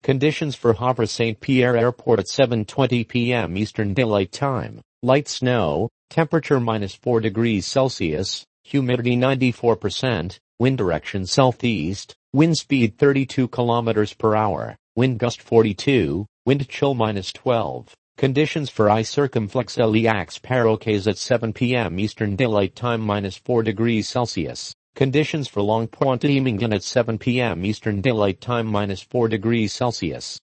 Conditions for Havre Saint Pierre Airport at 7:20 p.m. Eastern Daylight Time. Light snow, temperature -4 degrees Celsius, humidity 94%, wind direction southeast, wind speed 32 kilometers per hour, wind gust 42, wind chill -12. Conditions for I circumflex l'Ax Paroquets at 7 p.m. Eastern Daylight Time -4 degrees Celsius. Conditions for Long Pointe Imingen at 7 p.m. Eastern Daylight Time -4 degrees Celsius.